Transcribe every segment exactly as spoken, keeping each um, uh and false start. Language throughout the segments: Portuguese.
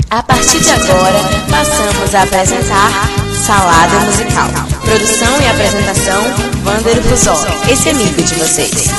A partir de agora, passamos a apresentar Salada Musical. Produção e apresentação, Wander Fusó, esse amigo de vocês.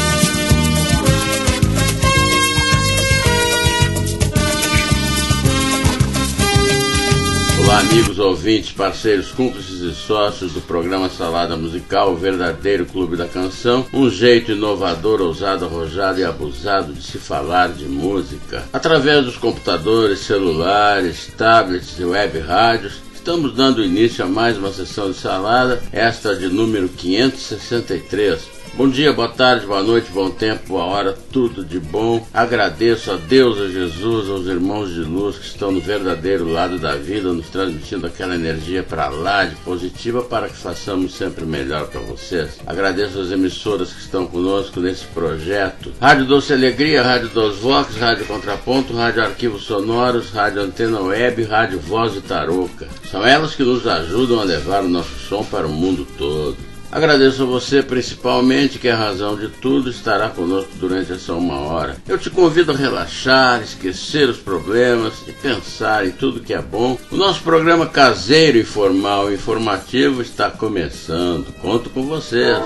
Olá, amigos, ouvintes, parceiros, cúmplices e sócios do programa Salada Musical, o verdadeiro clube da canção, um jeito inovador, ousado, arrojado e abusado de se falar de música. Através dos computadores, celulares, tablets e web rádios, estamos dando início a mais uma sessão de salada, esta de número quinhentos e sessenta e três. Bom dia, boa tarde, boa noite, bom tempo, boa hora, tudo de bom. Agradeço a Deus, a Jesus, aos irmãos de luz que estão no verdadeiro lado da vida, nos transmitindo aquela energia para lá de positiva para que façamos sempre melhor para vocês. Agradeço as emissoras que estão conosco nesse projeto. Rádio Doce Alegria, Rádio Dos Vox, Rádio Contraponto, Rádio Arquivos Sonoros, Rádio Antena Web, Rádio Voz de Tarouca. São elas que nos ajudam a levar o nosso som para o mundo todo. Agradeço a você principalmente, que é a razão de tudo, estará conosco durante essa uma hora. Eu te convido a relaxar, esquecer os problemas e pensar em tudo que é bom. O nosso programa caseiro, informal e informativo está começando. Conto com vocês.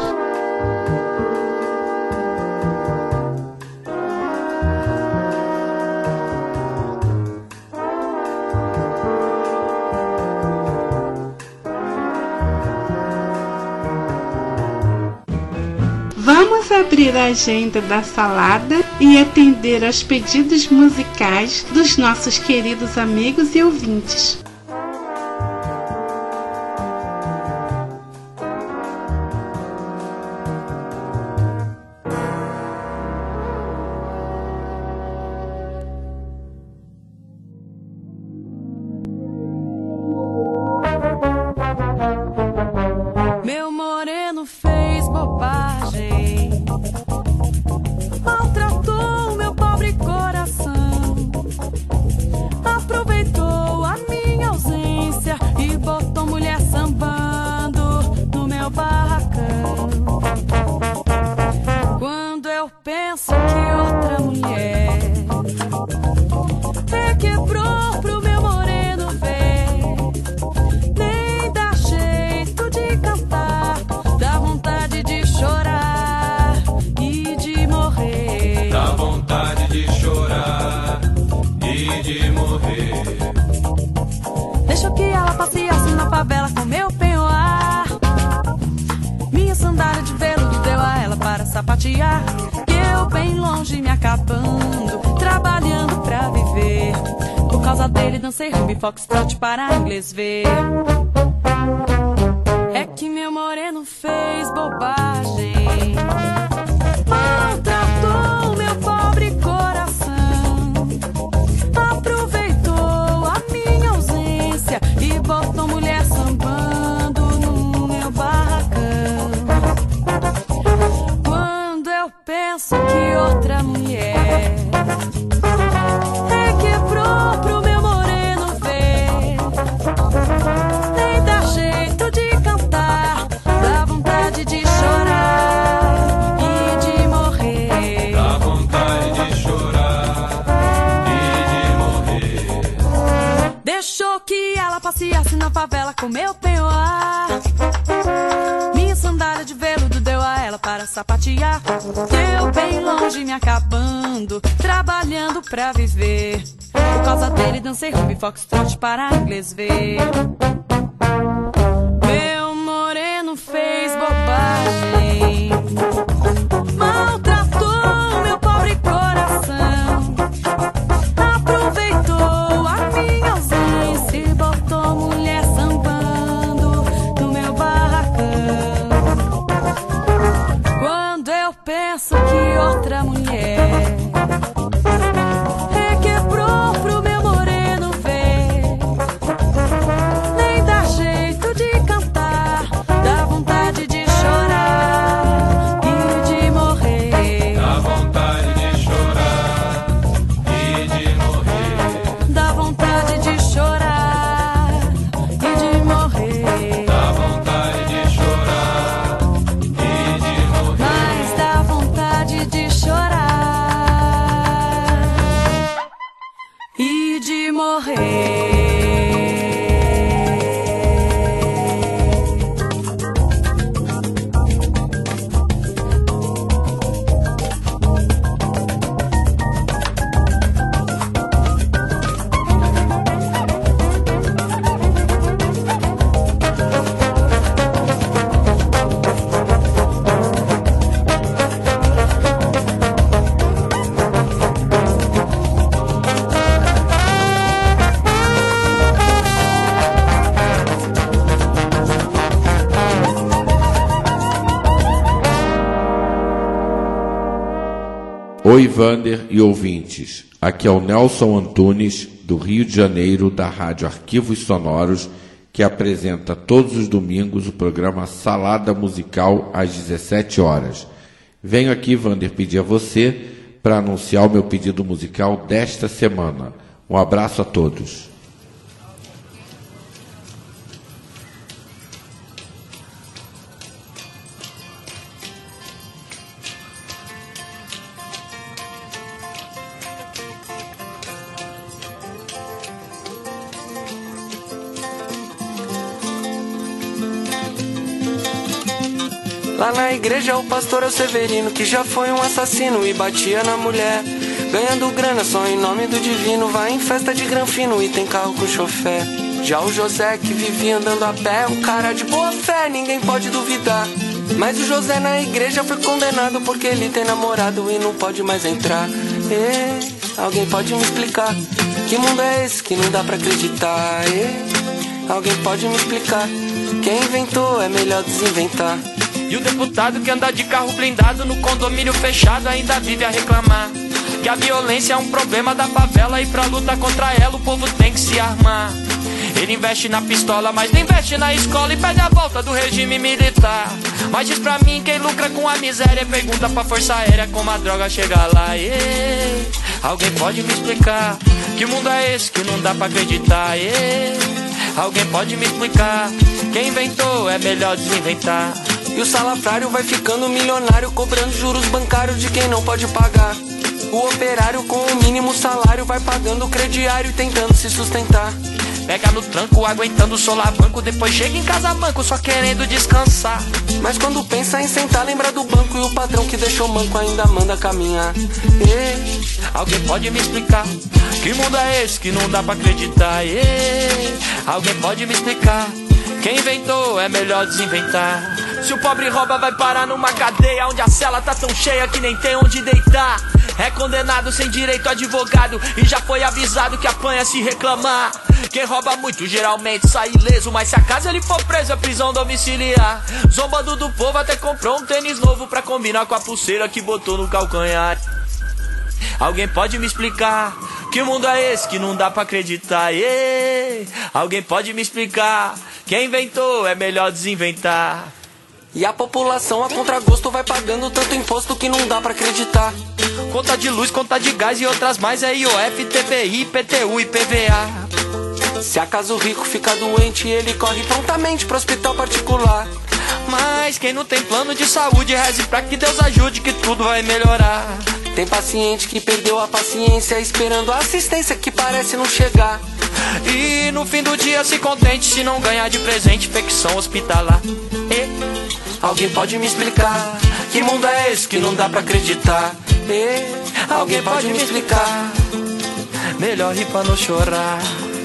Vamos abrir a agenda da salada e atender aos pedidos musicais dos nossos queridos amigos e ouvintes. Meu moreno fez bobagem, maltratou meu pobre coração, aproveitou a minha ausência e botou mulher sambando no meu barracão. Quando eu penso que outra mulher requebrou pro meu moreno ver, nem dá jeito de cantar, dá vontade de chorar e de morrer. Dá vontade de chorar e de morrer. Deixa que ela passeasse na favela com meu penhoar, minha sandália de veludo deu a ela para sapatear. Que eu bem longe me acabando, trabalhando pra viver. Por causa dele dancei rumba e foxtrot para inglês ver. É que meu moreno fez bobagem, maltratou meu pobre coração, aproveitou a minha ausência e botou mulher sambando no meu barracão. Quando eu penso que outra mulher requebrou pro meu moreno ver, nem dá jeito de cantar, dá vontade de chorar e de morrer. Dá vontade de chorar e de morrer. Deixou que ela passeasse na favela com meu penhoar, minha sandália de veludo deu a ela para sapatear. Eu bem longe me acabando, trabalhando pra viver. Por causa dele dancei rumba e foxtrot para inglês ver. Meu moreno fez bobagem, maltratou meu pobre coração, aproveitou a minha ausência e botou mulher sambando no meu barracão. Quando eu penso que outra mulher requebrou pro meu moreno ver, pode morrer. Oi, Vander e ouvintes. Aqui é o Nelson Antunes, do Rio de Janeiro, da Rádio Arquivos Sonoros, que apresenta todos os domingos o programa Salada Musical às dezessete horas. Venho aqui, Vander, pedir a você para anunciar o meu pedido musical desta semana. Um abraço a todos. Lá na igreja o pastor é o Severino, que já foi um assassino e batia na mulher, ganhando grana só em nome do divino. Vai em festa de granfino e tem carro com chofé. Já o José, que vivia andando a pé, um cara de boa fé, ninguém pode duvidar. Mas o José na igreja foi condenado porque ele tem namorado e não pode mais entrar. E, alguém pode me explicar que mundo é esse que não dá pra acreditar? E, alguém pode me explicar, quem inventou é melhor desinventar. E o deputado que anda de carro blindado no condomínio fechado ainda vive a reclamar que a violência é um problema da favela e pra lutar contra ela o povo tem que se armar. Ele investe na pistola, mas não investe na escola e pede a volta do regime militar. Mas diz pra mim quem lucra com a miséria, pergunta pra força aérea como a droga chega lá. Ei, alguém pode me explicar que mundo é esse que não dá pra acreditar? Ei, alguém pode me explicar, quem inventou é melhor desinventar. E o salafrário vai ficando milionário, cobrando juros bancários de quem não pode pagar. O operário com o mínimo salário vai pagando o crediário e tentando se sustentar. Pega no tranco, aguentando o solavanco, depois chega em casa manco, só querendo descansar. Mas quando pensa em sentar, lembra do banco e o patrão que deixou manco ainda manda caminhar. Ei, alguém pode me explicar que mundo é esse que não dá pra acreditar? Ei, alguém pode me explicar, quem inventou é melhor desinventar. Se o pobre rouba vai parar numa cadeia onde a cela tá tão cheia que nem tem onde deitar. É condenado sem direito a advogado e já foi avisado que apanha se reclamar. Quem rouba muito geralmente sai ileso, mas se acaso ele for preso é prisão domiciliar. Zombando do povo até comprou um tênis novo pra combinar com a pulseira que botou no calcanhar. Alguém pode me explicar que mundo é esse que não dá pra acreditar? Ei, alguém pode me explicar, quem inventou é melhor desinventar. E a população a contragosto vai pagando tanto imposto que não dá pra acreditar. Conta de luz, conta de gás e outras mais é I O F, T B I, I P T U e I P V A. Se acaso o rico fica doente, ele corre prontamente pro hospital particular. Mas quem não tem plano de saúde, reze pra que Deus ajude que tudo vai melhorar. Tem paciente que perdeu a paciência esperando a assistência que parece não chegar. E no fim do dia se contente se não ganhar de presente infecção hospitalar. E... alguém pode me explicar que mundo é esse que não dá pra acreditar? E... alguém pode me explicar, melhor rir pra não chorar.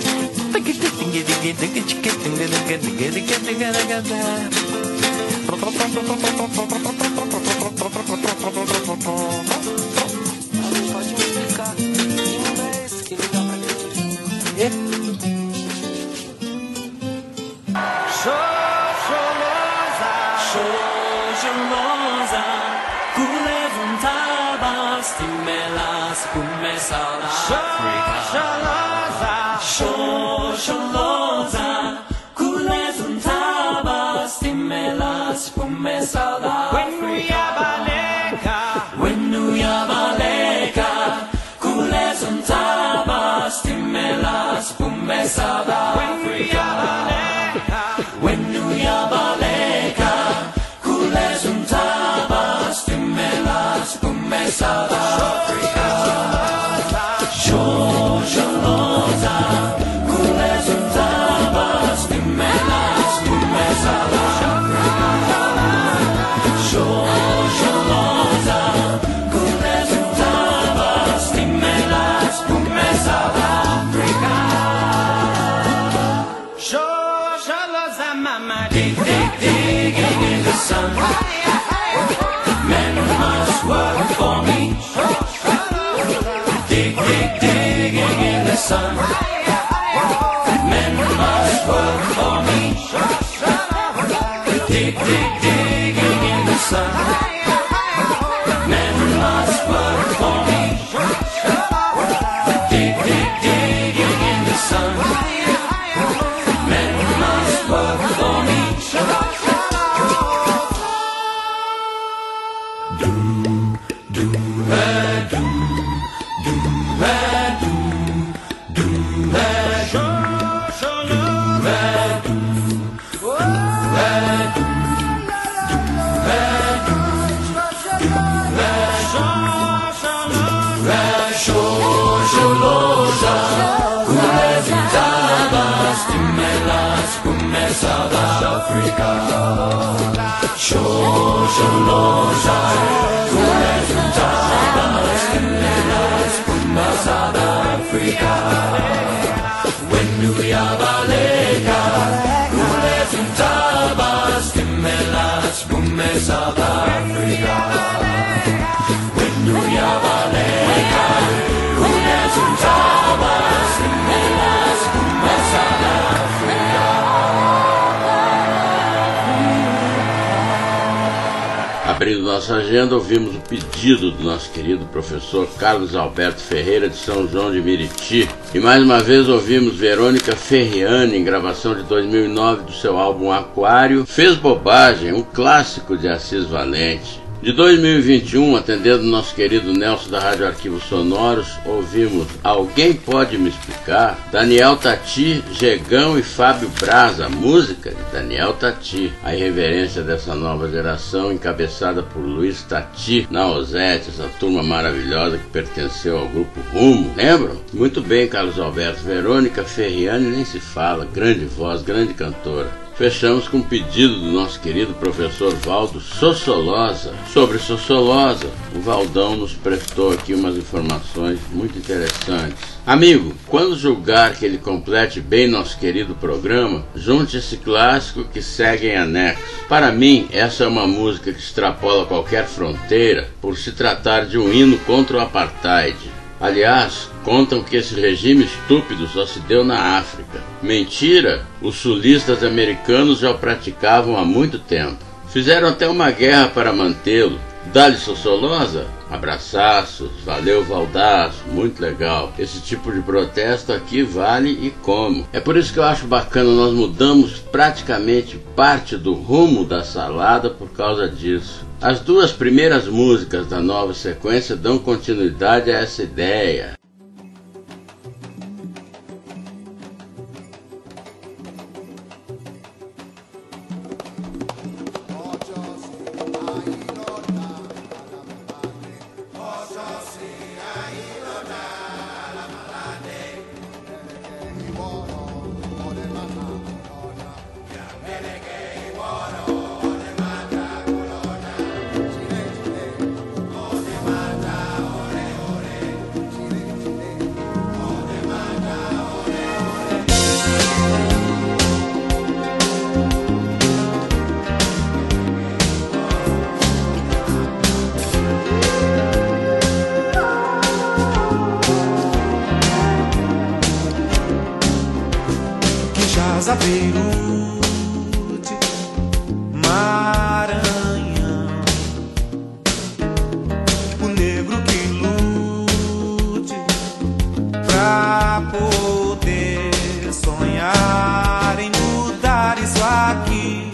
South Africa, when New Yabaleka, Kules und Tabas, Timelas, Pume South Africa, Georgia Loza. sun. Men must work for me. Dig, dig, digging in the sun. Men must work for me. Dig, dig, digging in the sun. Men must work for me. Dig, dig, digging in the sun. Men must work for me. Doom, doom, a doom, doom, a doom, doom, a doom, doom, a doom, doom, a South Africa, Shosholoza, Kulesuntabas, Timelas, Puma South Africa, Wenduyabaleka, Kulesuntabas, Timelas, Puma South Africa, Wenduyabaleka, Kulesuntabas, Timelas, Puma South Africa. Abrindo nossa agenda, ouvimos o pedido do nosso querido professor Carlos Alberto Ferreira de São João de Meriti. E mais uma vez ouvimos Verônica Ferriani, em gravação de dois mil e nove do seu álbum Aquário, Fez Bobagem, um clássico de Assis Valente. De dois mil e vinte e um, atendendo nosso querido Nelson da Rádio Arquivos Sonoros, ouvimos Alguém Pode Me Explicar, Daniel Tati, Gegão e Fábio Braz, a música de Daniel Tati, a irreverência dessa nova geração, encabeçada por Luiz Tati, na Osete, essa turma maravilhosa que pertenceu ao grupo Rumo, lembram? Muito bem, Carlos Alberto. Verônica Ferriani nem se fala, grande voz, grande cantora. Fechamos com um pedido do nosso querido professor Valdo Sossolosa. Sobre Sossolosa, o Valdão nos prestou aqui umas informações muito interessantes. Amigo, quando julgar que ele complete bem nosso querido programa, junte esse clássico que segue em anexo. Para mim, essa é uma música que extrapola qualquer fronteira por se tratar de um hino contra o apartheid. Aliás, contam que esse regime estúpido só se deu na África. Mentira, os sulistas americanos já o praticavam há muito tempo. Fizeram até uma guerra para mantê-lo. Dá-lhe Sossolosa? Abraçaços, valeu Valdaço, muito legal. Esse tipo de protesto aqui vale e como. É por isso que eu acho bacana, nós mudamos praticamente parte do rumo da salada por causa disso. As duas primeiras músicas da nova sequência dão continuidade a essa ideia. Beirute, Maranhão, o negro que lute pra poder sonhar em mudar isso aqui.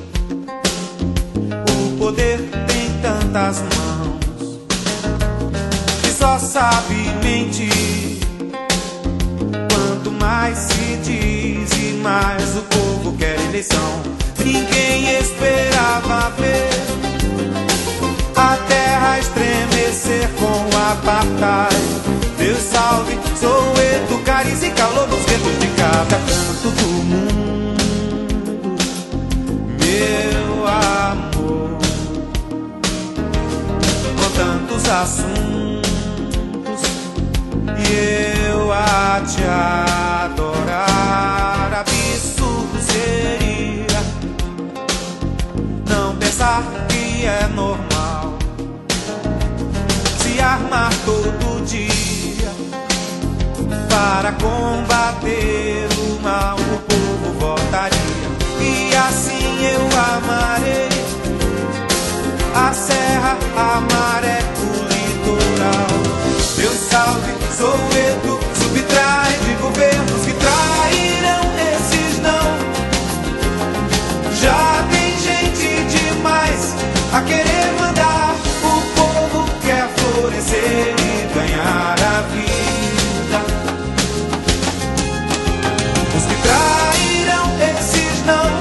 O poder tem tantas mãos que só sabe mentir. Quanto mais se diz e mais o povo quer eleição. Ninguém esperava ver a terra estremecer com o apartheid. Deus salve, Soweto, Cariz e calor nos ventos de cada canto do mundo. Meu amor, com tantos assuntos, e eu a te adorar. Absurdo seria não pensar combater o mal o povo votaria. E assim eu amarei a serra, a maré, o litoral. Deus salve, Soweto, subtrai de governos que trairão, esses não. Já tem gente demais a querer mandar. O povo quer florescer e ganhar a vida. Os que trairão, esses não.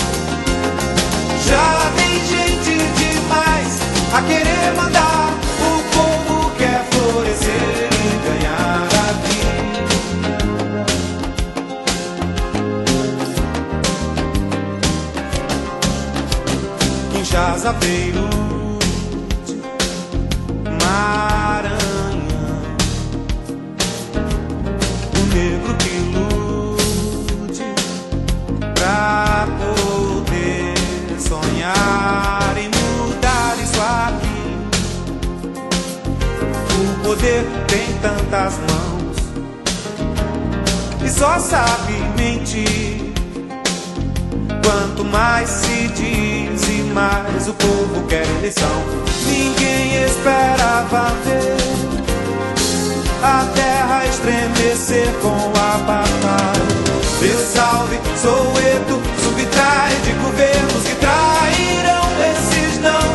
Já tem gente demais a querer mandar. O povo quer florescer e ganhar a vida. Kinshasa, Beirute, Maranhão, o negro que lute pra poder sonhar e mudar isso aqui. O poder tem tantas mãos e só sabe mentir. Quanto mais se diz e mais o povo quer eleição. Ninguém esperava ver a terra estremecer com a batalha. Deus salve, Soweto, subtrai de governos que trairão, esses não.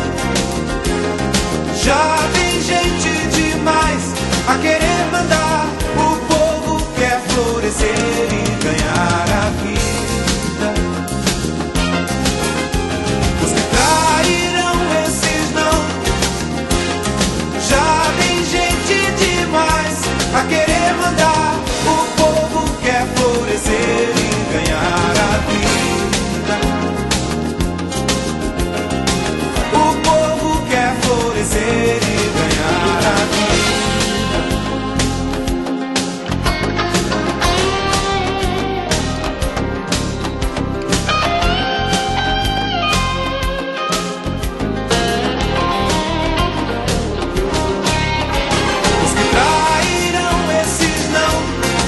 Já tem gente demais a querer mandar. O povo quer florescer e ganhar a vida. Os que trairão, esses não. Já tem gente demais a querer mandar. O povo quer florescer e ganhar a vida. O povo quer florescer e ganhar a vida. Os que trairão, esses não.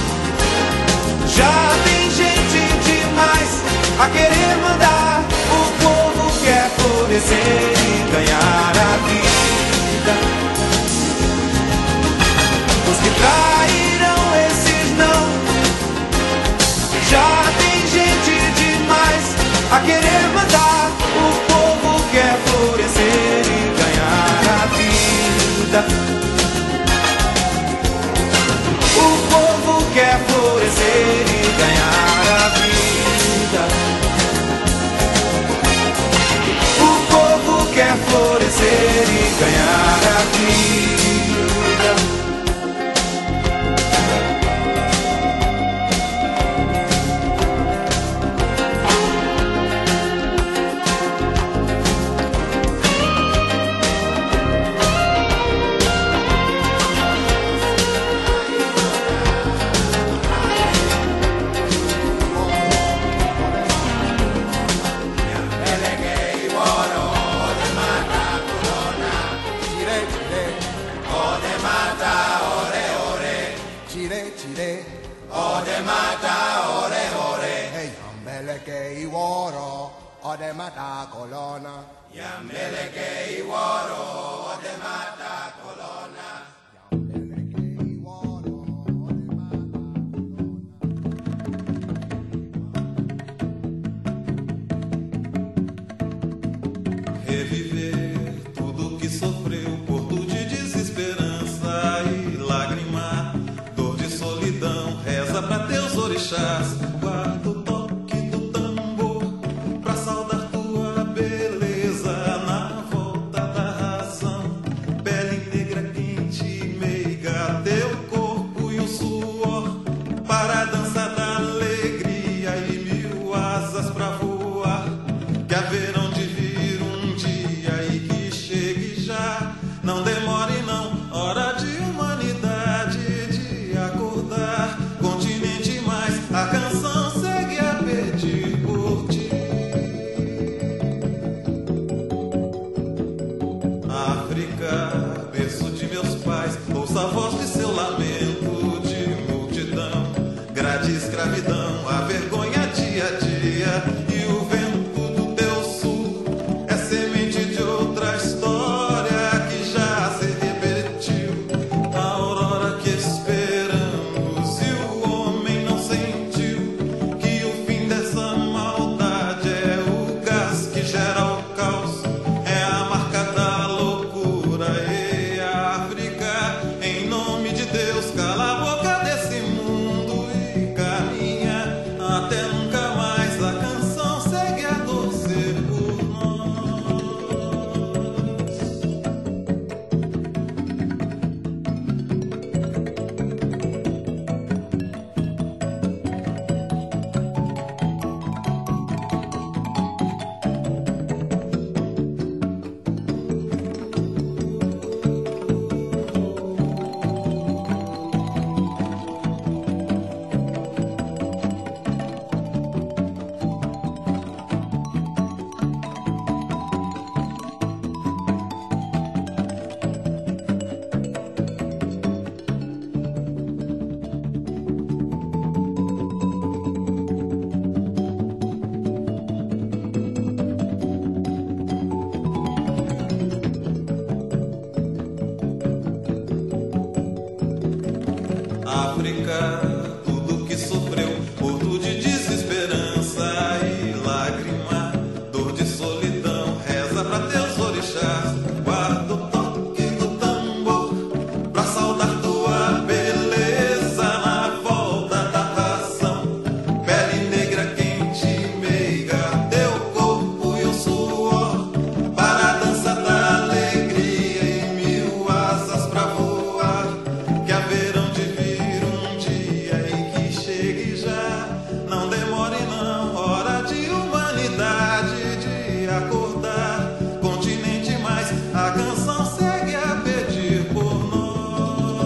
Já tem gente demais a querer mandar. O povo quer florescer e ganhar a vida. Os que trairão, esses não. Já tem gente demais a querer mandar. O povo quer florescer e ganhar a vida. O povo quer florescer e ganhar a vida. O povo quer florescer e ganhar a vida. Reviver tudo que sofreu por tudo de desesperança e lágrima, dor de solidão, reza pra teus orixás, guarda o toque do tambor pra saudar tua beleza na volta da razão, pele negra quente e meiga, teu corpo e o suor para dançar da alegria e mil asas pra voar, que haverão de vir um dia e que chegue já, não demore não, hora de humanidade de acordar, continente mais, a canção segue a de escravidão, a vergonha dia a dia. E o vento do teu sul é semente de outra história que já se repetiu. A aurora que esperamos e o homem não sentiu que o fim dessa maldade é o gás que gera o caos, é a marca da loucura. E a África, em nome de Deus, cala a boca desse mundo e caminha até nunca mais. A canção segue a torcer por nós. África, tudo que sofreu, porto de desesperança e lágrima, dor de solidão, reza pra teus orixás, guarda o toque do tambor pra saudar tua beleza na volta da razão. Pele negra, quente e meiga, teu corpo e o suor para a dança da alegria e mil asas pra voar, que haverão de vir um dia em que chegue já. Não demore não, hora de humanidade, de acordar, continente mais, a canção segue a pedir por nós.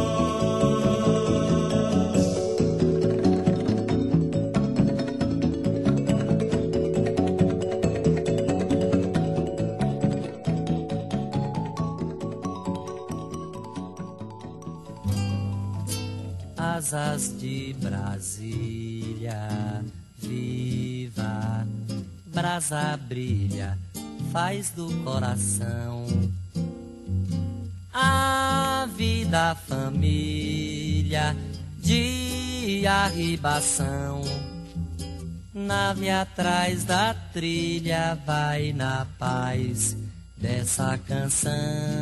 Asas de Brasília, viva, brasa brilha, faz do coração a vida, família de arribação. Nave atrás da trilha, vai na paz dessa canção,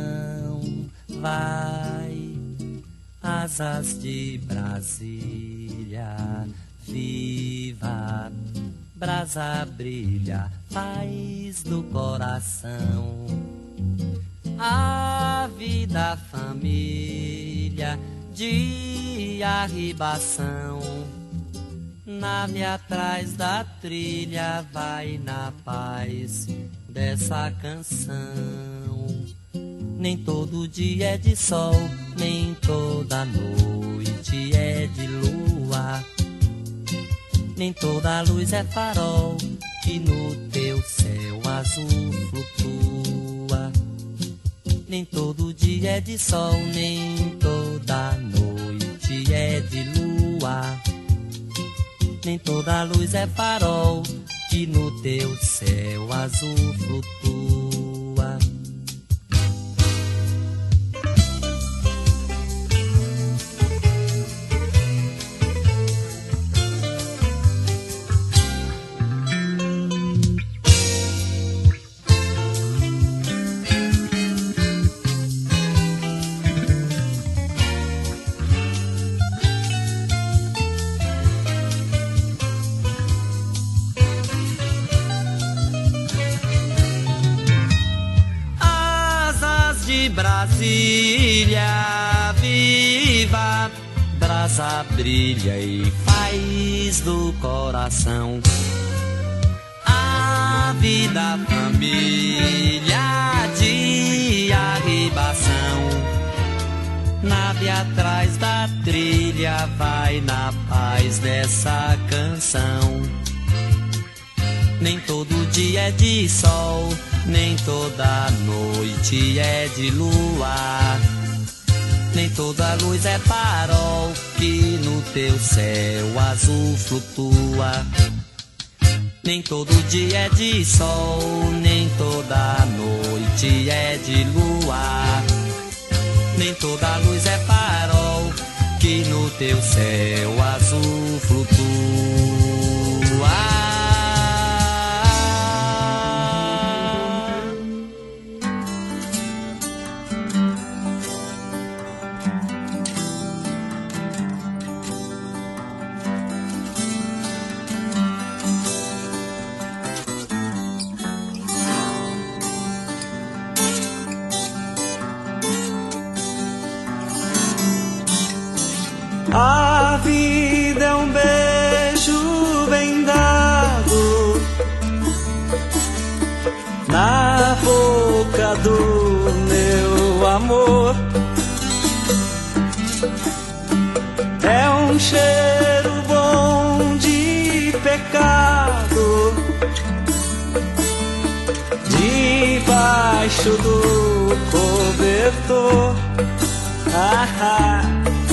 vai. Asas de Brasília, viva, brasa brilha, faz do coração a vida, família de arribação. Nave atrás da trilha, vai na paz dessa canção. Nem todo dia é de sol, nem toda noite é de lua, nem toda luz é farol que no teu céu azul flutua. Nem todo dia é de sol, nem toda noite é de lua, nem toda luz é farol que no teu céu azul flutua. Brasília, viva, brasa brilha e faz do coração a vida, família de arribação. Nave atrás da trilha, vai na paz dessa canção. Nem todo dia é de sol, nem toda noite é de lua, nem toda luz é farol que no teu céu azul flutua. Nem todo dia é de sol, nem toda noite é de lua. Nem toda luz é farol que no teu céu azul flutua. A vida é um beijo bem dado na boca do meu amor. É um cheiro bom de pecado debaixo do cobertor. Ah, ah.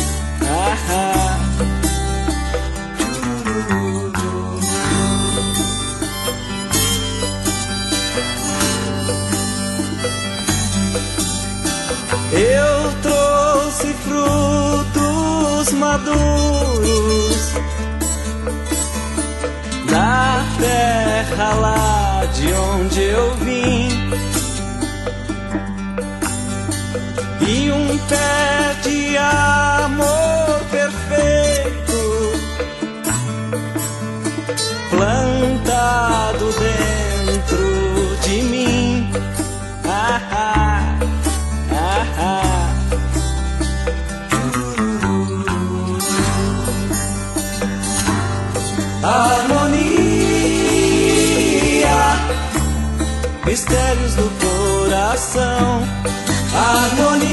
Eu trouxe frutos maduros da terra lá de onde eu vim, e um pé de amor perfeito plantado dentro de mim. Ah, ah, ah, ah. Harmonia, mistérios do coração. Harmonia,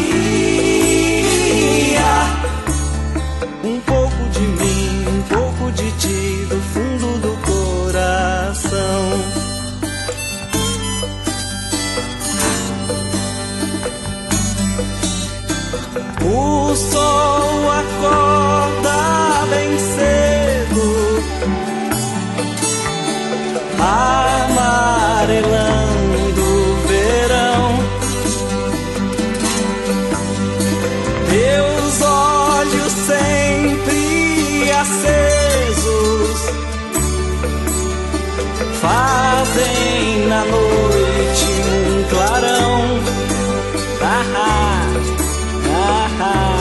um pouco de mim, um pouco de ti, do fundo do coração. O sol acorda bem cedo, amarelando o verão. Meus olhos sempre acesos fazem na noite um clarão. Ah, ah, ah, ah.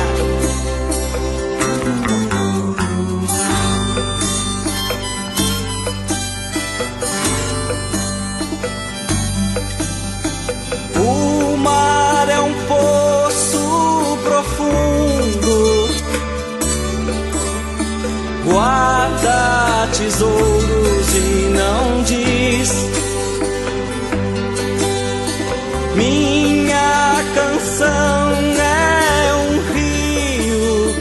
O mar é um poço profundo, guarda tesouros e não diz. Minha canção é um rio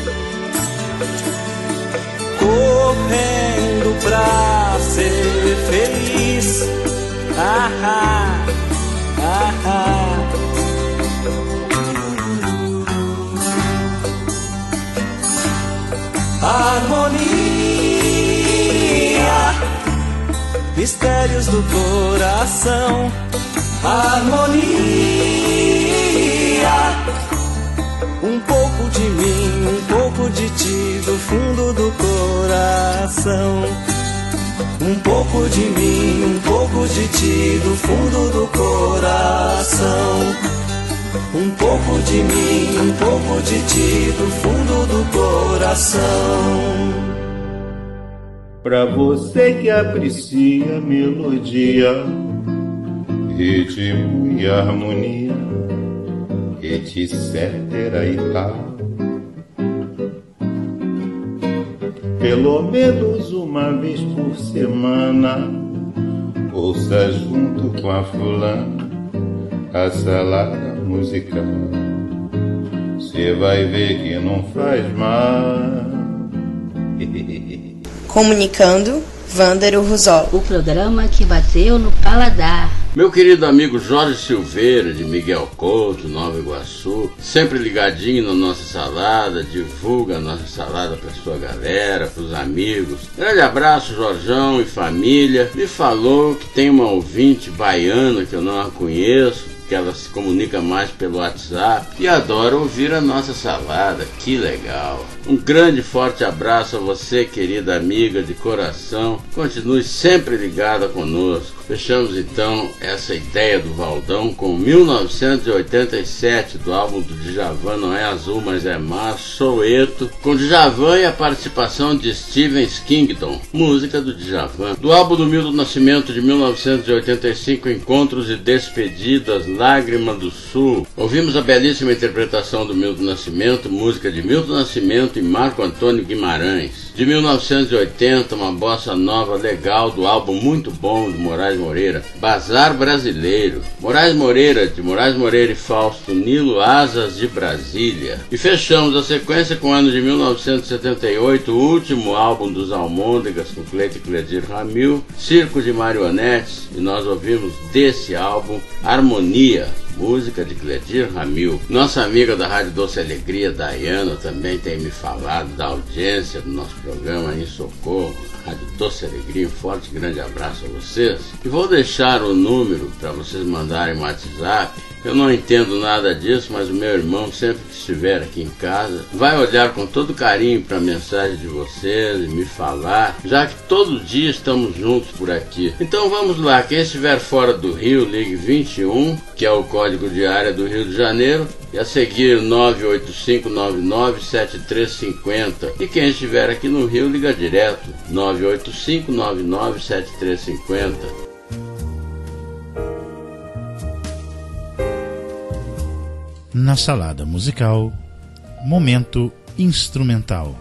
correndo pra ser feliz. Ah, ah, ah, ah. Harmonia, mistérios do coração. Harmonia, um pouco de mim, um pouco de ti, do fundo do coração. Um pouco de mim, um pouco de ti, do fundo do coração. Um pouco de mim, um pouco de ti, do fundo do coração. Pra você que aprecia melodia, ritmo e harmonia, etcétera e tal. Pelo menos uma vez por semana, ouça junto com a fulana a salada musical. Cê vai ver que não faz mal. Comunicando, Vândero Rosol. O programa que bateu no paladar. Meu querido amigo Jorge Silveira, de Miguel Couto, Nova Iguaçu, sempre ligadinho na nossa salada, divulga a nossa salada para sua galera, para os amigos. Grande abraço, Jorjão e família. Me falou que tem uma ouvinte baiana que eu não a conheço, que ela se comunica mais pelo WhatsApp e adora ouvir a nossa salada. Que legal! Um grande forte abraço a você, querida amiga de coração. Continue sempre ligada conosco. Fechamos então essa ideia do Valdão com mil novecentos e oitenta e sete, do álbum do Djavan, Não é Azul, Mas é Mar, Soweto, com Djavan e a participação de Steven Skingdon, música do Djavan. Do álbum do Milton Nascimento de mil novecentos e oitenta e cinco, Encontros e Despedidas, Lágrima do Sul, ouvimos a belíssima interpretação do Milton Nascimento, música de Milton Nascimento e Marco Antônio Guimarães. De mil novecentos e oitenta, uma bossa nova legal do álbum muito bom de Moraes Moreira, Bazar Brasileiro. Moraes Moreira, de Moraes Moreira e Fausto Nilo, Asas de Brasília. E fechamos a sequência com o ano de mil novecentos e setenta e oito, o último álbum dos Almôndegas, com Cleito e Cledir Ramil, Circo de Marionetes, e nós ouvimos desse álbum Harmonia, música de Cledir Ramil. Nossa amiga da Rádio Doce Alegria, Dayana, também tem me falado da audiência do nosso programa em Socorro. Rádio Doce Alegria, um forte grande abraço a vocês. E vou deixar o número para vocês mandarem um WhatsApp. Eu não entendo nada disso, mas o meu irmão, sempre que estiver aqui em casa, vai olhar com todo carinho para a mensagem de vocês e me falar, já que todo dia estamos juntos por aqui. Então vamos lá, quem estiver fora do Rio, ligue vinte e um, que é o código de área do Rio de Janeiro, e a seguir nove oito cinco nove nove sete três cinco zero. E quem estiver aqui no Rio, liga direto, nove oito cinco nove nove sete três cinco zero. Na salada musical, momento instrumental.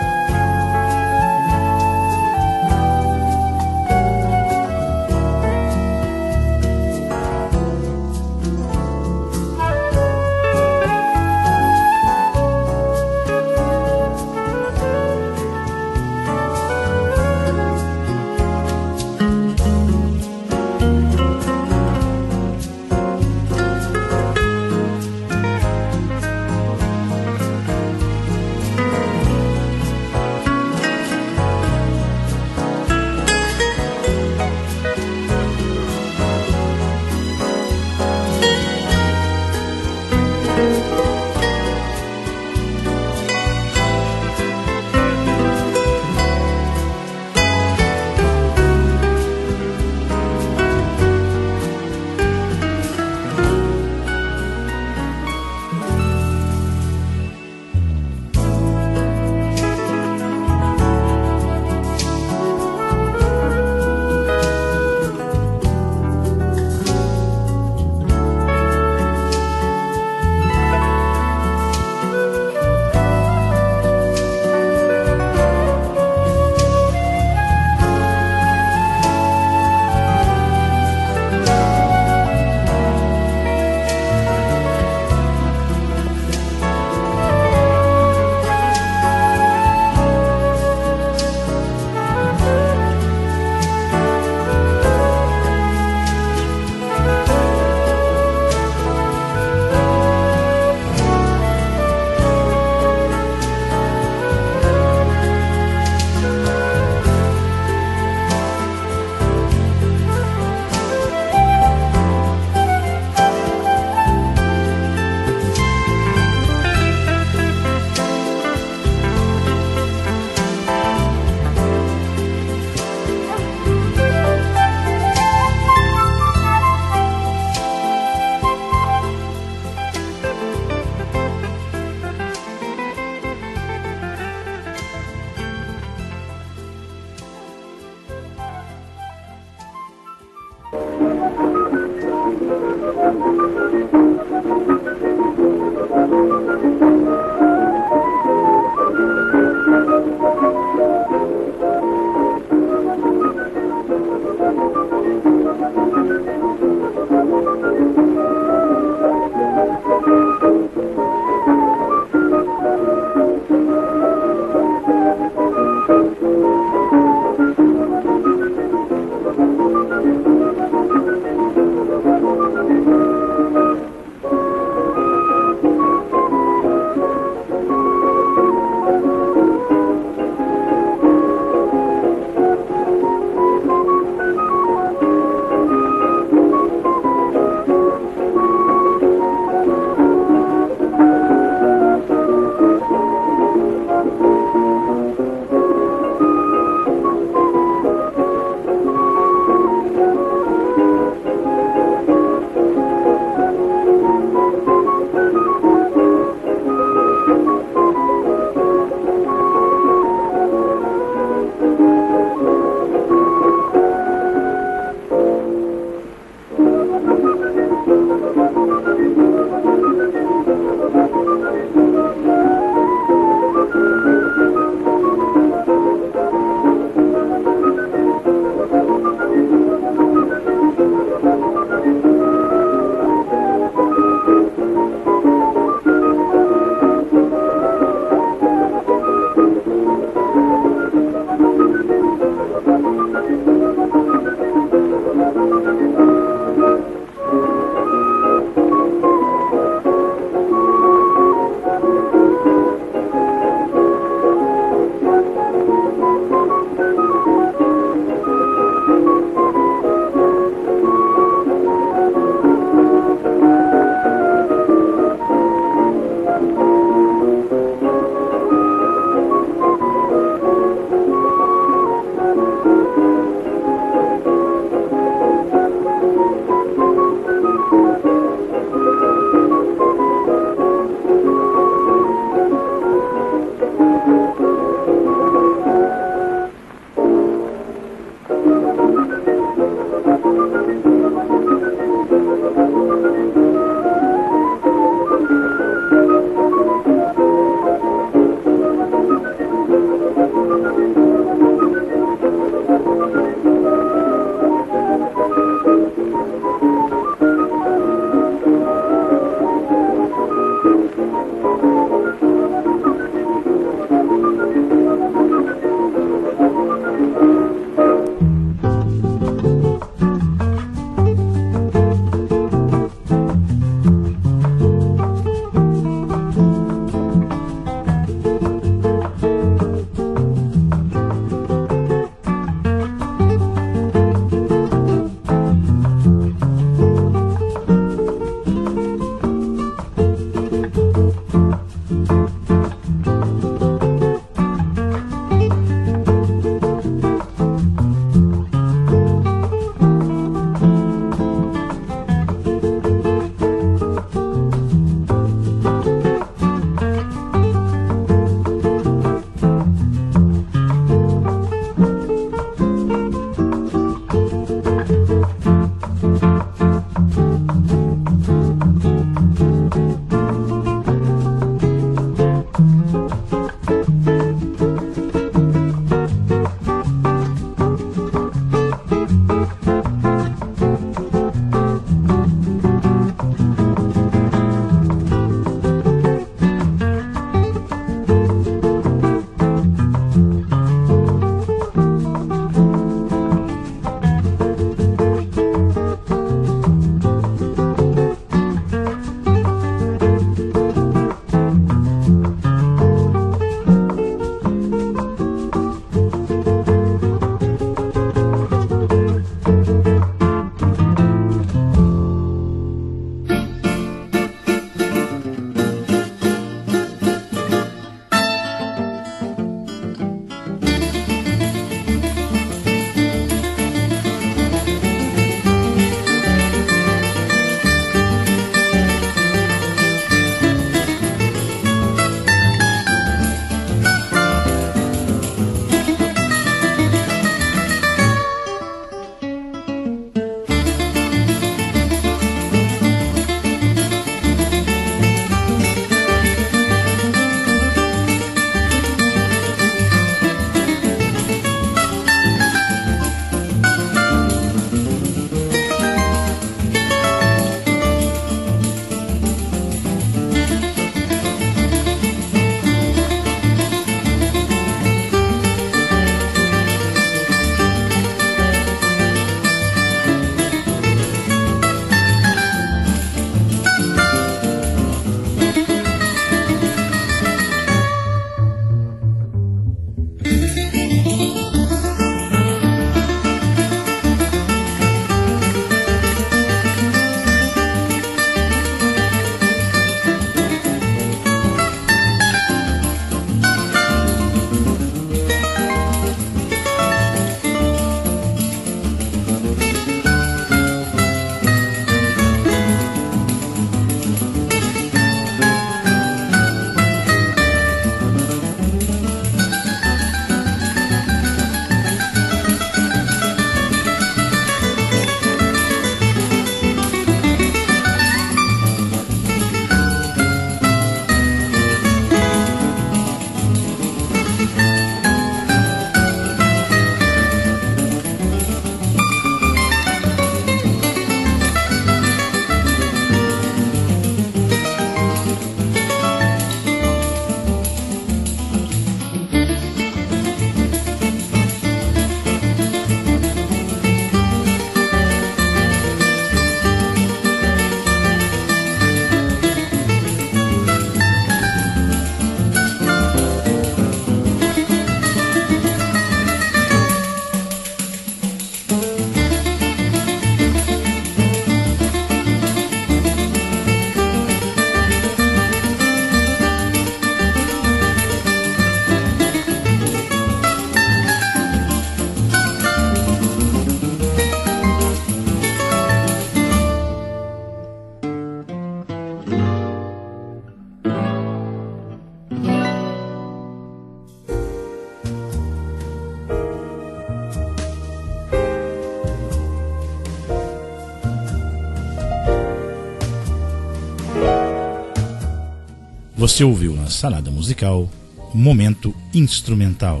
Você ouviu na Salada Musical Momento Instrumental.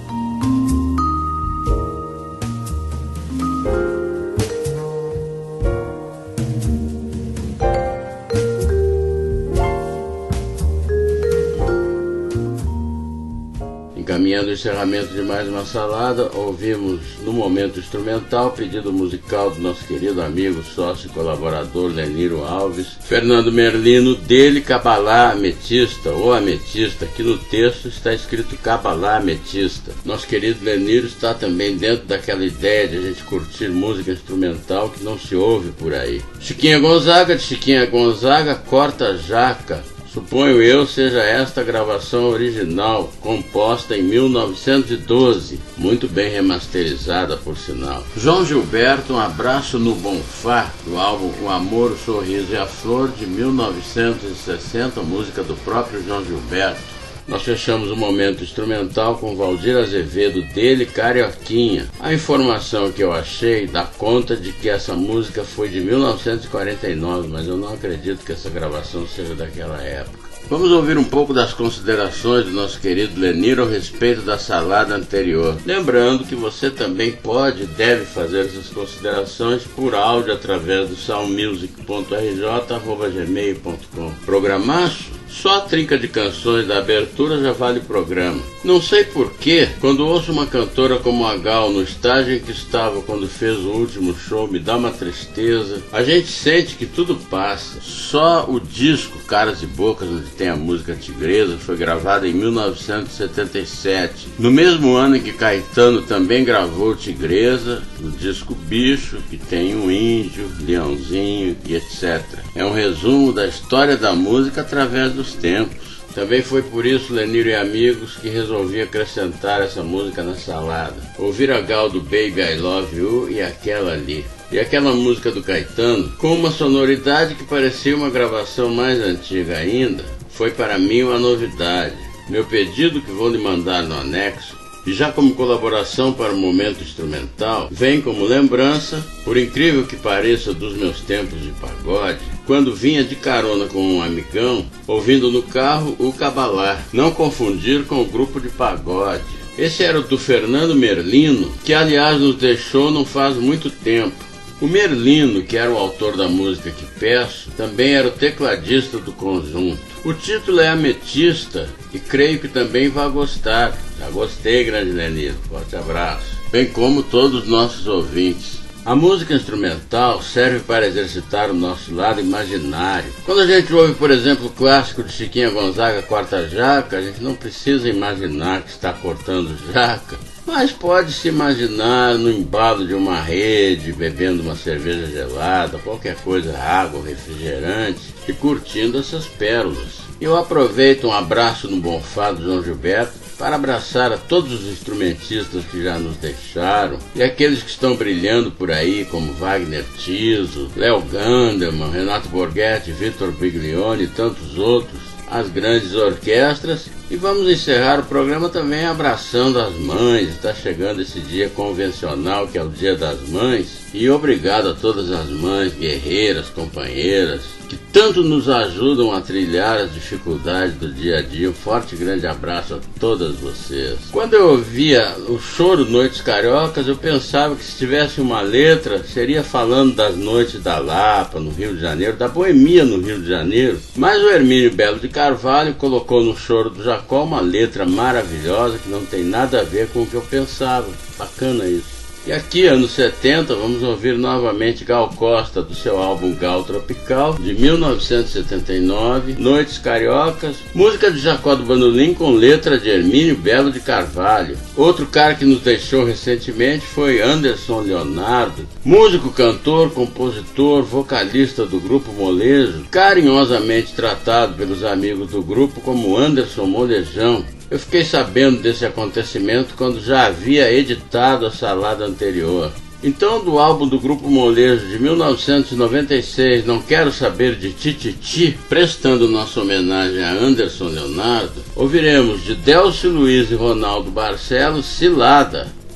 Caminhando o encerramento de mais uma salada, ouvimos no momento instrumental pedido musical do nosso querido amigo, sócio e colaborador Leniro Alves, Fernando Merlino, dele Cabalá Ametista, ou Ametista, que no texto está escrito Cabalá Ametista. Nosso querido Leniro está também dentro daquela ideia de a gente curtir música instrumental que não se ouve por aí. Chiquinha Gonzaga, de Chiquinha Gonzaga, Corta Jaca. Suponho eu seja esta gravação original, composta em mil novecentos e doze, muito bem remasterizada por sinal. João Gilberto, Um Abraço no Bonfá, do álbum O Amor, o Sorriso e a Flor, de mil novecentos e sessenta, música do próprio João Gilberto. Nós fechamos o momento instrumental com Valdir Azevedo, dele Carioquinha. A informação que eu achei dá conta de que essa música foi de mil novecentos e quarenta e nove, mas eu não acredito que essa gravação seja daquela época. Vamos ouvir um pouco das considerações do nosso querido Leniro a respeito da salada anterior. Lembrando que você também pode e deve fazer essas considerações por áudio através do soundmusic ponto r j arroba gmail ponto com. Programaço? Só a trinca de canções da abertura já vale o programa. Não sei porquê, quando ouço uma cantora como a Gal no estágio em que estava quando fez o último show, me dá uma tristeza. A gente sente que tudo passa. Só o disco Caras e Bocas, onde tem a música Tigresa, foi gravado em mil novecentos e setenta e sete. No mesmo ano em que Caetano também gravou Tigresa, no disco Bicho, que tem um índio, leãozinho e etcétera. É um resumo da história da música através dos tempos. Também foi por isso, Leniro e amigos, que resolvi acrescentar essa música na salada. Ouvir a Gal do Baby I Love You e aquela ali. E aquela música do Caetano, com uma sonoridade que parecia uma gravação mais antiga ainda, foi para mim uma novidade. Meu pedido, que vou lhe mandar no anexo, e já como colaboração para o momento instrumental, vem como lembrança, por incrível que pareça, dos meus tempos de pagode, quando vinha de carona com um amigão, ouvindo no carro o Cabalá, não confundir com o grupo de pagode. Esse era o do Fernando Merlino, que aliás nos deixou não faz muito tempo. O Merlino, que era o autor da música que peço, também era o tecladista do conjunto. O título é Ametista e creio que também vai gostar. Já gostei, grande Leniro. Forte abraço. Bem como todos os nossos ouvintes. A música instrumental serve para exercitar o nosso lado imaginário. Quando a gente ouve, por exemplo, o clássico de Chiquinha Gonzaga, Corta Jaca, a gente não precisa imaginar que está cortando jaca, mas pode se imaginar no embalo de uma rede, bebendo uma cerveja gelada, qualquer coisa, água, refrigerante, e curtindo essas pérolas. Eu aproveito Um Abraço no Bonfá do João Gilberto para abraçar a todos os instrumentistas que já nos deixaram e aqueles que estão brilhando por aí, como Wagner Tiso, Léo Gandelman, Renato Borghetti, Vitor Biglione e tantos outros, as grandes orquestras. E vamos encerrar o programa também abraçando as mães. Está chegando esse dia convencional que é o Dia das Mães. E obrigado a todas as mães, guerreiras, companheiras, que tanto nos ajudam a trilhar as dificuldades do dia a dia. Um forte e grande abraço a todas vocês. Quando eu ouvia o choro Noites Cariocas, eu pensava que se tivesse uma letra, seria falando das noites da Lapa, no Rio de Janeiro, da boemia no Rio de Janeiro. Mas o Hermínio Belo de Carvalho colocou no Choro do Jacó uma letra maravilhosa que não tem nada a ver com o que eu pensava. Bacana isso. E aqui, anos setenta, vamos ouvir novamente Gal Costa, do seu álbum Gal Tropical, de mil novecentos e setenta e nove, Noites Cariocas, música de Jacó do Bandolim com letra de Hermínio Belo de Carvalho. Outro cara que nos deixou recentemente foi Anderson Leonardo, músico, cantor, compositor, vocalista do Grupo Molejo, carinhosamente tratado pelos amigos do grupo como Anderson Molejão. Eu fiquei sabendo desse acontecimento quando já havia editado a salada anterior. Então, do álbum do Grupo Molejo de mil novecentos e noventa e seis, Não Quero Saber de Tititi, prestando nossa homenagem a Anderson Leonardo, ouviremos de Delcio Luiz e Ronaldo Barcelos, Cilada,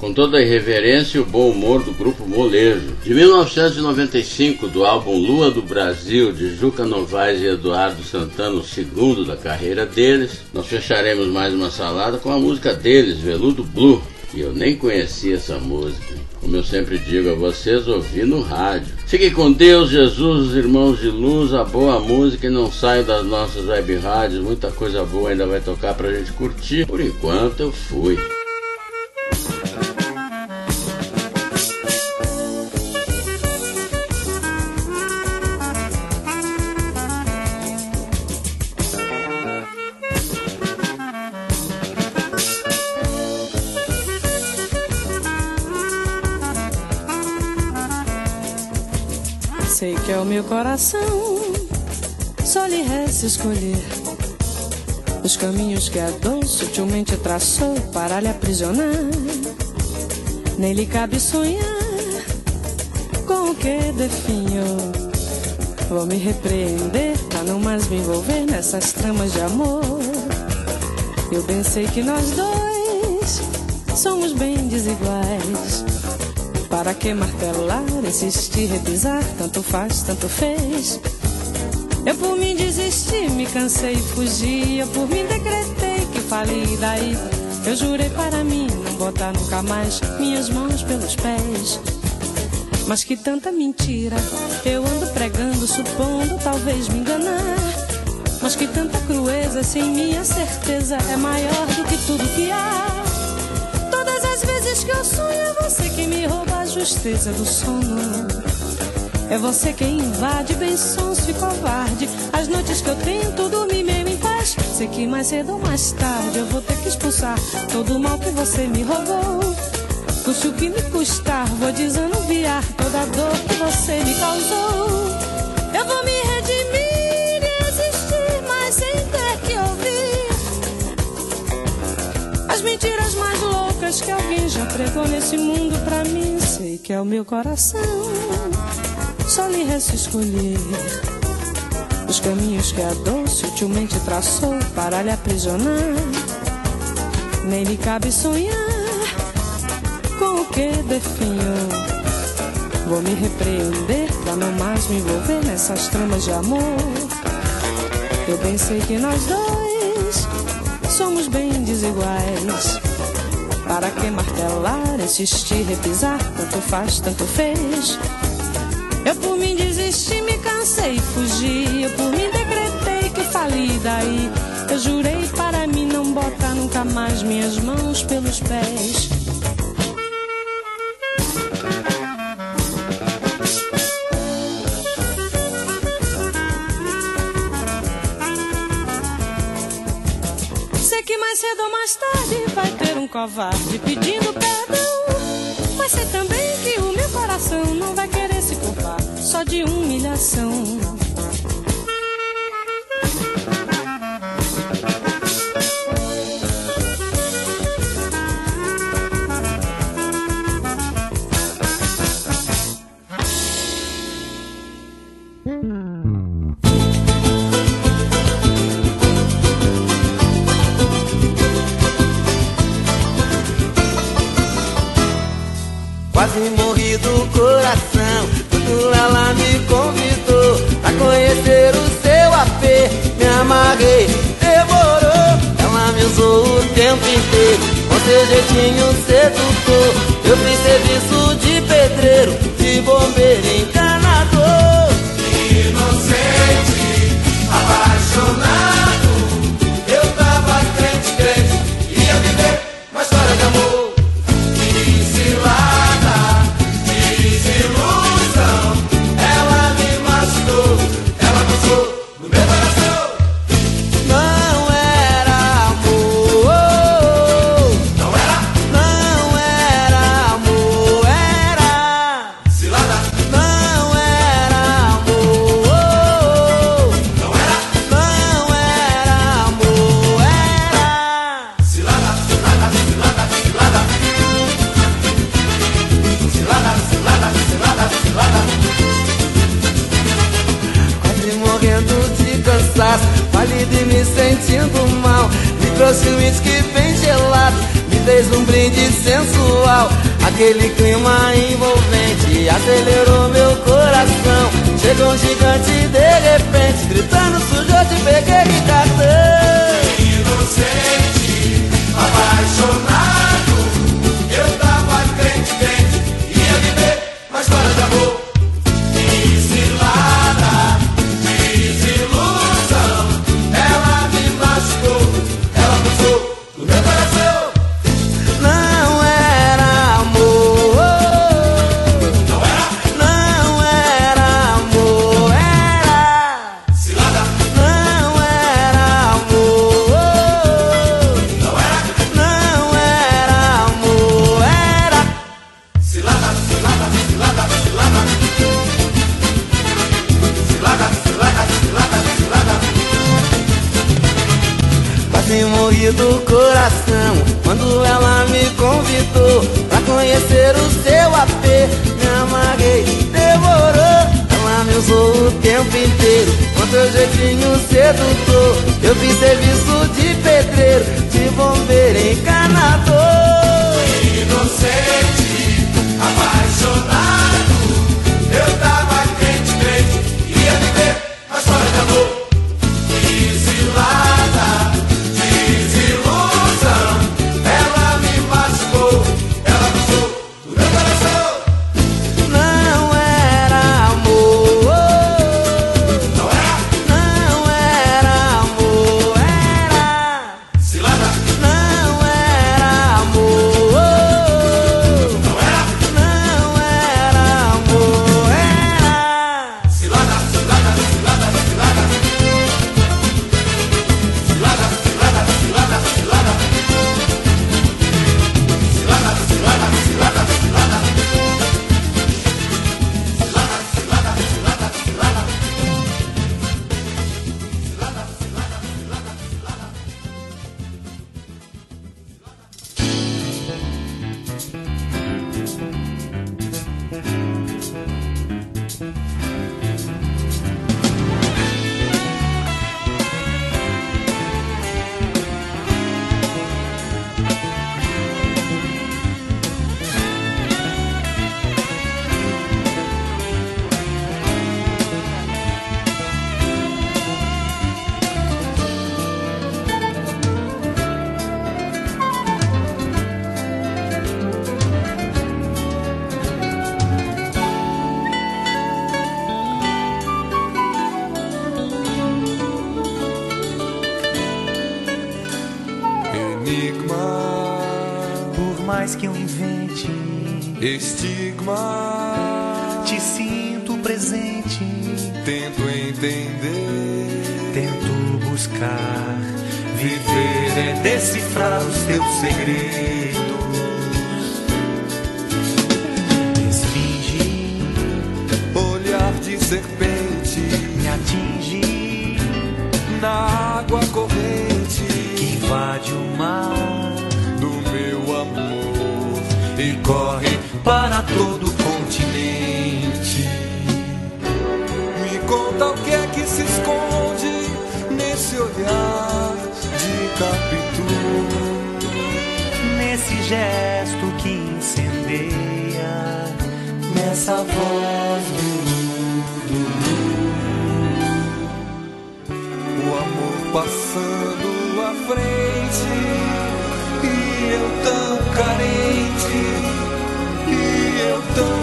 com toda a irreverência e o bom humor do grupo Molejo. De mil novecentos e noventa e cinco, do álbum Lua do Brasil, de Juca Novaes e Eduardo Santana, o segundo da carreira deles, nós fecharemos mais uma salada com a música deles, Veludo Blue. E eu nem conhecia essa música. Como eu sempre digo a vocês, ouvi no rádio. Fiquem com Deus, Jesus, os irmãos de luz, a boa música, e não saiam das nossas web rádios. Muita coisa boa ainda vai tocar pra gente curtir. Por enquanto eu fui. Sei que é o meu coração, só lhe resta escolher os caminhos que a dor sutilmente traçou para lhe aprisionar. Nem lhe cabe sonhar com o que definhou. Vou me repreender pra não mais me envolver nessas tramas de amor. Eu bem sei que nós dois somos bem desiguais. Para que martelar, insistir, repisar, tanto faz, tanto fez. Eu por mim desisti, me cansei e fugi. Eu por mim decretei que fali, daí eu jurei para mim não botar nunca mais minhas mãos pelos pés. Mas que tanta mentira eu ando pregando, supondo talvez me enganar. Mas que tanta crueza, sem minha certeza, é maior do que tudo que há. Todas as vezes que eu sonho é você que me rouba a justeza do sono. É você quem invade bem sonso e covarde as noites que eu tento dormir meio em paz. Sei que mais cedo ou mais tarde eu vou ter que expulsar todo o mal que você me roubou. Custe o que me custar, vou desanuviar toda a dor que você me causou. Eu vou me redimir e existir, mas sem ter que ouvir as mentiras mais loucas que alguém já pregou nesse mundo pra mim. Sei que é o meu coração, só lhe resta escolher os caminhos que a dor sutilmente traçou para lhe aprisionar. Nem lhe cabe sonhar com o que definhou. Vou me repreender pra não mais me envolver nessas tramas de amor. Eu bem sei que nós dois somos bem desiguais. Para que martelar, insistir, repisar, tanto faz, tanto fez. Eu por mim desisti, me cansei, fugi. Eu por mim decretei que fali, daí eu jurei para mim não botar nunca mais minhas mãos pelos pés. Sei que mais cedo ou mais tarde vai ter um covarde pedindo perdão, mas sei também que o meu coração não vai querer se culpar só de humilhação. Quase morri do coração quando ela me convidou pra conhecer o seu A P. Me amarrei, demorou. Ela me usou o tempo inteiro com seu jeitinho sedutor. Eu fiz serviço de pedreiro, de bombeiro, encanador. Inocente, apaixonado, eu tava crente, crente, ia viver uma história de amor. Falido e me sentindo mal, me trouxe um whisky bem gelado, me fez um brinde sensual. Aquele clima envolvente acelerou meu coração. Chegou um gigante de repente, gritando: sujo, eu te peguei de cartão. Inocente, apaixonado, eu tava crente, crente, ia viver uma história de amor. Que cilada, desilusão, ela me machucou, ela puxou do meu coração. Não era amor, não era, não era amor, era cilada, não era amor, não era, não era amor, era cilada, cilada, cilada, cilada, cilada, cilada, cilada, cilada. Quase morri do coração quando ela me convidou pra conhecer o seu A P. Me amarrei, demorou. Ela me usou o tempo inteiro com seu jeitinho sedutor. Eu fiz serviço de pedreiro, de bombeiro, encanador. Inocente, apaixonado, eu tava crente, crente, ia viver uma história de amor. Que cilada, desilusão, ela me machucou, ela puxou do meu coração. Não era amor, Não era, não era amor, era cilada, não era amor, não era, não era amor, era cilada, cilada, cilada, cilada, cilada, cilada, cilada, cilada, cilada, cilada, cilada, cilada, cilada, cilada, cilada, cilada. Enigma, Por mais que eu invente, estigma, te sinto presente. tento entender, Tento buscar, viver é decifrar os teus segredos. Esfinge, olhar de serpente me atinge, na água corrente que invade o mar do meu amor e corre para todo o continente. Me conta o que é que se esconde nesse olhar de Capitu, Nesse gesto que incendeia, nessa voz do o amor passando à frente e eu tão carente, e eu tão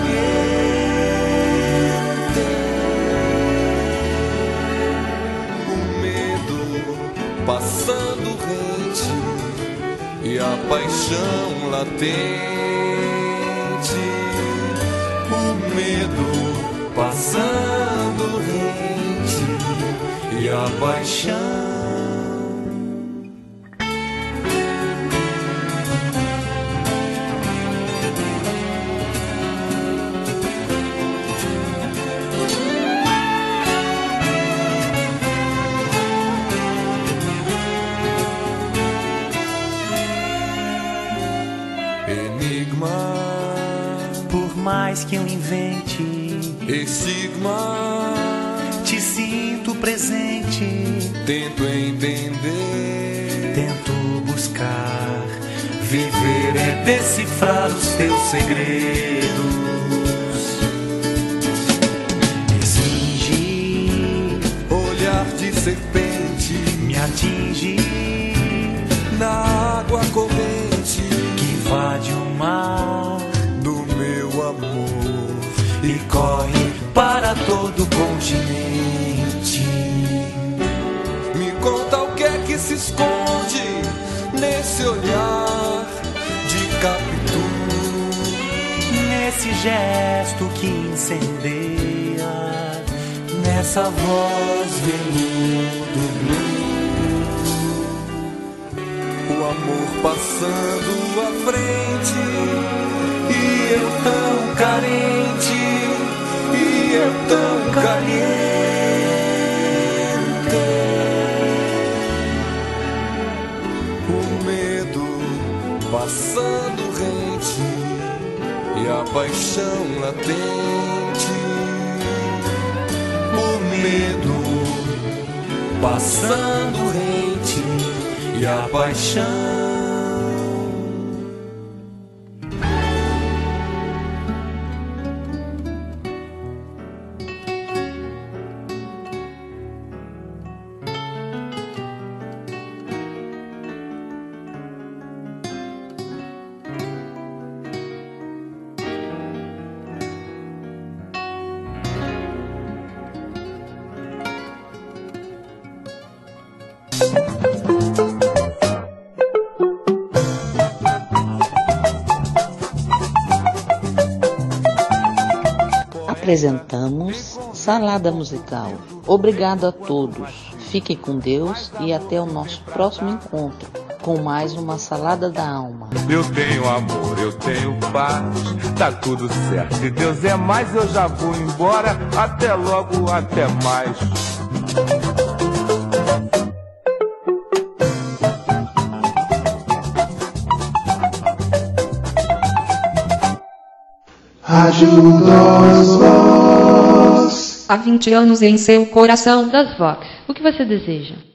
carente. O medo passando rente e a paixão latente. O medo passando rente e a paixão. Enigma, Por mais que eu invente, estigma, te sinto presente. tento entender, Tento buscar, Viver é decifrar os teus segredos. Exige olhar de serpente me atinge na água corrente que invade o mar do meu amor e corre para todo o continente. Me conta o que é que se esconde nesse olhar de Capitu, nesse gesto que incendeia, nessa voz veludo blue. O amor passando à frente e eu tão carente, e eu tão caliente. O medo passando rente e a paixão latente. O medo passando rente e a paixão. Apresentamos Salada Musical. Obrigado a todos. Fiquem com Deus e até o nosso próximo encontro com mais uma Salada da Alma. Eu tenho amor, eu tenho paz, tá tudo certo. Se Deus é mais, eu já vou embora. Até logo, até mais. Rádio das Voz. Há vinte anos em seu coração das Vox. O que você deseja?